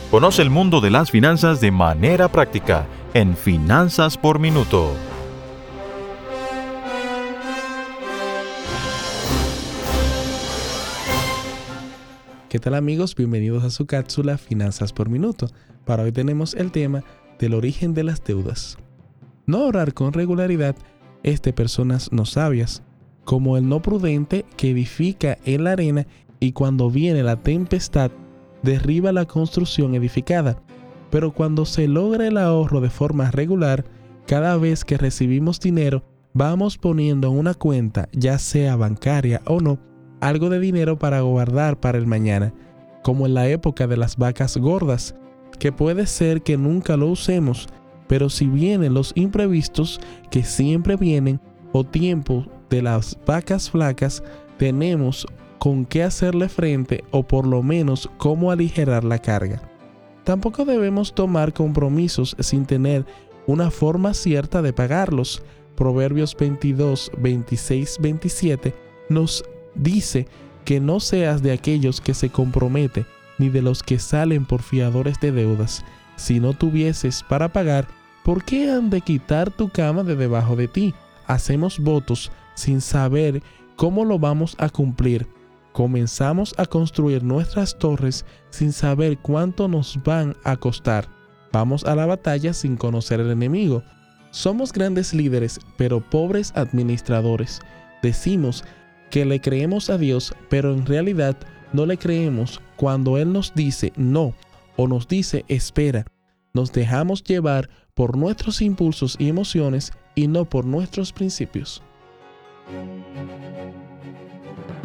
Conoce el mundo de las finanzas de manera práctica en Finanzas por Minuto. ¿Qué tal, amigos? Bienvenidos a su cápsula Finanzas por Minuto. Para hoy tenemos el tema del origen de las deudas. No ahorrar con regularidad es de personas no sabias, como el no prudente que edifica en la arena y cuando viene la tempestad derriba la construcción edificada. Pero cuando se logra el ahorro de forma regular, cada vez que recibimos dinero, vamos poniendo en una cuenta, ya sea bancaria o no, algo de dinero para guardar para el mañana, como en la época de las vacas gordas, que puede ser que nunca lo usemos, pero si vienen los imprevistos, que siempre vienen, o tiempo de las vacas flacas, tenemos con qué hacerle frente o por lo menos cómo aligerar la carga. Tampoco debemos tomar compromisos sin tener una forma cierta de pagarlos. Proverbios 22, 26, 27 nos dice que no seas de aquellos que se comprometen, ni de los que salen por fiadores de deudas. Si no tuvieses para pagar, ¿por qué han de quitar tu cama de debajo de ti? Hacemos votos sin saber cómo lo vamos a cumplir. Comenzamos a construir nuestras torres sin saber cuánto nos van a costar. Vamos a la batalla sin conocer al enemigo. Somos grandes líderes, pero pobres administradores. Decimos que le creemos a Dios, pero en realidad no le creemos cuando Él nos dice no o nos dice espera. Nos dejamos llevar por nuestros impulsos y emociones y no por nuestros principios.